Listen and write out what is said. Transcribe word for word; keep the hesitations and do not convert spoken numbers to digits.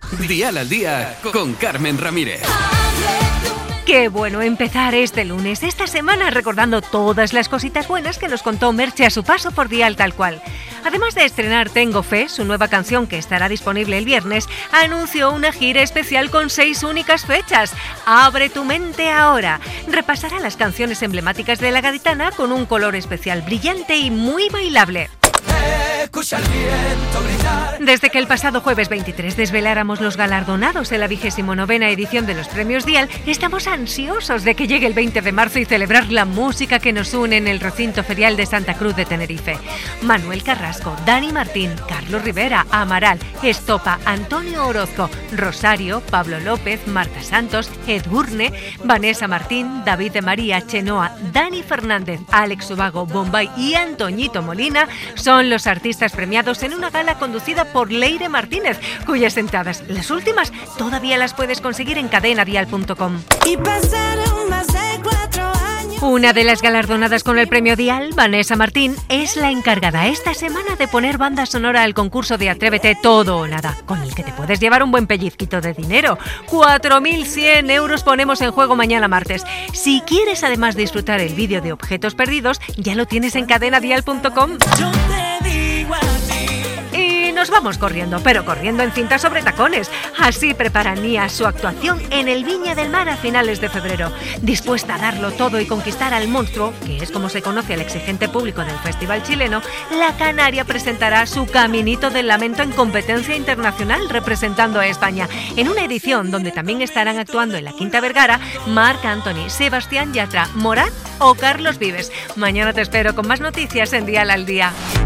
Dial al Día con Carmen Ramírez. Qué bueno empezar este lunes, esta semana, recordando todas las cositas buenas que nos contó Merche a su paso por Dial Tal Cual. Además de estrenar Tengo Fe, su nueva canción que estará disponible el viernes, anunció una gira especial con seis únicas fechas. Abre tu mente ahora. Repasará las canciones emblemáticas de La Gaditana con un color especial brillante y muy bailable. Desde que el pasado jueves veintitrés desveláramos los galardonados de la vigésimo novena edición de los Premios Dial, estamos ansiosos de que llegue el veinte de marzo y celebrar la música que nos une en el recinto ferial de Santa Cruz de Tenerife. Manuel Carrasco, Dani Martín, Carlos Rivera, Amaral, Estopa, Antonio Orozco, Rosario, Pablo López, Marta Santos, Edurne, Vanessa Martín, David de María, Chenoa, Dani Fernández, Alex Ubago, Bombay y Antoñito Molina son los artistas premiados en una gala conducida por Leire Martínez, cuyas entradas, las últimas, todavía las puedes conseguir en cadena dial punto com. Y pasaron más de cuatro años. Una de las galardonadas con el premio Dial, Vanessa Martín, es la encargada esta semana de poner banda sonora al concurso de Atrévete Todo o Nada, con el que te puedes llevar un buen pellizquito de dinero. cuatro mil cien euros ponemos en juego mañana martes. Si quieres además disfrutar el vídeo de Objetos Perdidos, ya lo tienes en cadena dial punto com. Nos vamos corriendo, pero corriendo en cinta sobre tacones. Así prepara Nia su actuación en el Viña del Mar a finales de febrero. Dispuesta a darlo todo y conquistar al monstruo, que es como se conoce al exigente público del festival chileno, la canaria presentará su Caminito del Lamento en competencia internacional representando a España, en una edición donde también estarán actuando en la Quinta Vergara Marc Anthony, Sebastián Yatra, Morat o Carlos Vives. Mañana te espero con más noticias en Dial al Día.